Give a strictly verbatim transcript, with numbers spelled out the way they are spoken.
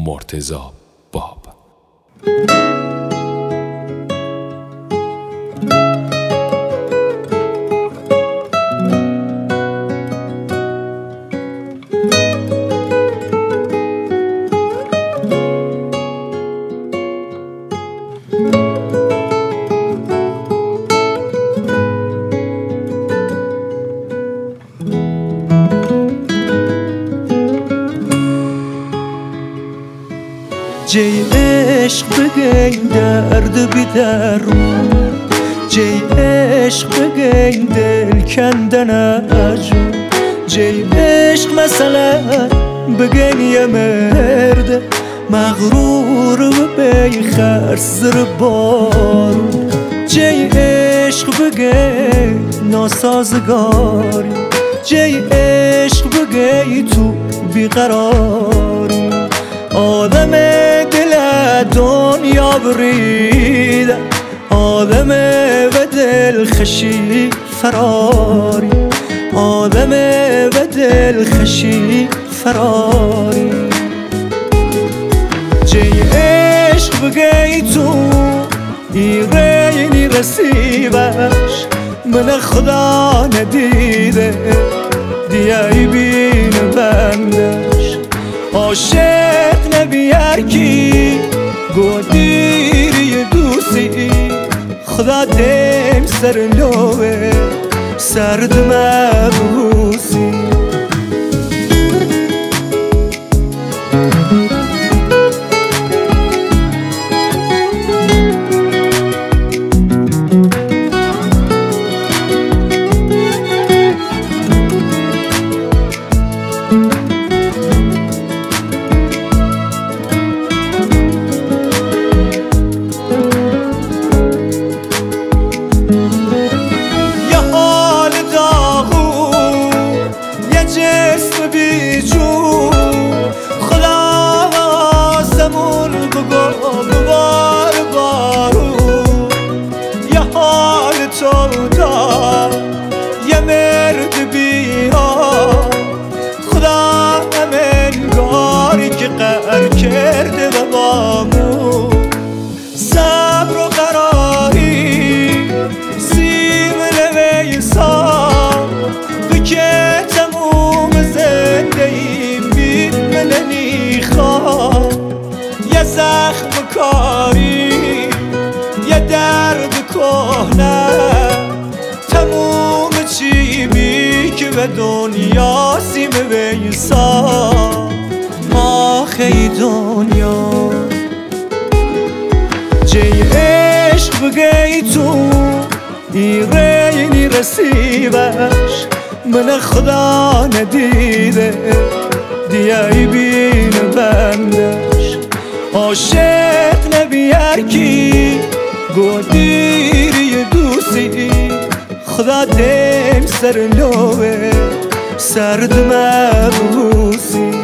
مرتضی باب. جی عشق بگین درد بی درمون، جی عشق بگین دل کندن اجون، جی عشق مثلا بگین یه مرد مغرور و بی خرس زر بارون، جی عشق بگین ناسازگاری، جی عشق بگین تو بیقراری، آدم دل دنیا بریده، آدم و دل خشی فراری، آدم و دل خشی فراری. جی عشق بگی تو ایرینی رسیبش من خدا ندیده، دیایی بین بندش عاشق نبیار کی گودیری دوستی، خدا دیم سر لوه سرد مبوسی. یه مرد بیا خدا همنگاری که قهر کرده و بامو صبر و قراری سیم نویسا بکه تموم زنده ایم بید من نیخوا، یه زخم کاری یه درد کهنه تموم چی بی که به دنیا سیم ویسا آخه ای دنیا. جی عشق بگی تو ایرینی رسیبش من خدا ندیده، دیایی بین بندش عاشق نبیار کی گودیری دوستی، خدا دیم سر لوه سرد مبوسی.